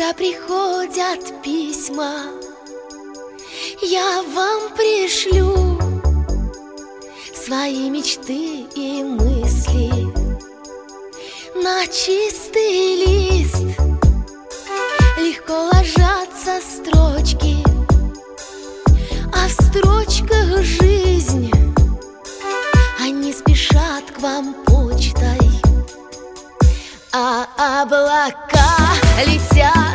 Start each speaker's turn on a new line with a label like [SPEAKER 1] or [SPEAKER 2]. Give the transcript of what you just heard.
[SPEAKER 1] Когда приходят письма, я вам пришлю свои мечты и мысли на чистый лист. Легко ложатся строчки, а в строчках жизнь. Они спешат к вам почтой, а облака летят